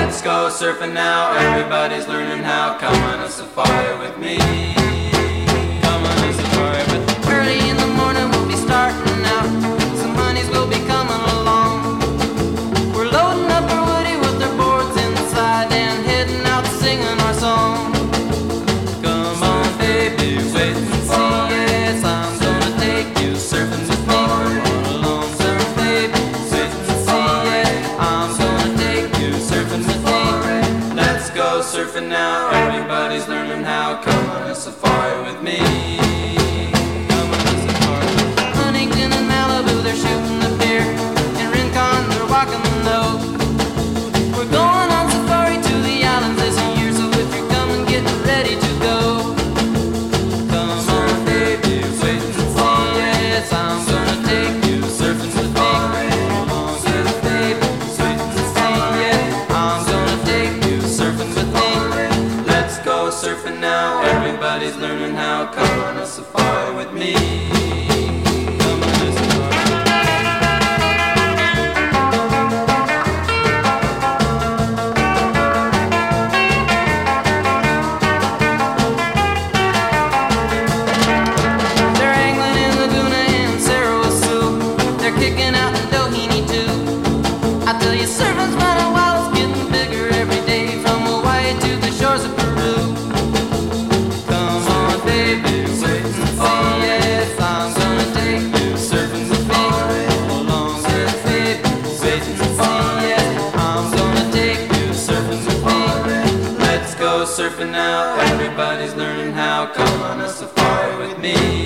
Let's go surfing now, everybody's learning how. Come on a safari with me. Come on a safari with me. Early in the morning we'll be starting out. Some honeys will be coming along. We're loading up our woody with our boards inside and heading out singing our song. Come on baby, wait and see. Yes, I'm gonna take you surfing with me. Come on along, surf baby, wait and see. Yeah, I'm gonna take you surfing with me. Let's go surfing now, everybody's learning how. Come on a safari with me. Come on a safari. Huntington and Malibu, they're shooting the pier. In Rincon, they're walking the nose. We're going on safari to the islands this year, so if you're coming, get ready to go. Come on, baby, wait and see. Yes, I'm gonna take you surfing with me. Come on, yes, baby, wait and see. Yeah, I'm gonna take you surfing with me. Let's go surfing now, everybody's learning how. Come on a safari with me. Come on a safari. They're angling in Laguna and Sarasoo. They're kicking out in Doheny too. I tell you, surfing's running wild, it's getting bigger every day, from Hawaii to the shores of Peru. Come on, baby, wait and see. Yes, I'm gonna take you surfing with me. Come along, yes, baby, wait and see. Yes, I'm gonna take you surfing with me. Let's go surfing now, everybody's learning how. Come on a safari with me.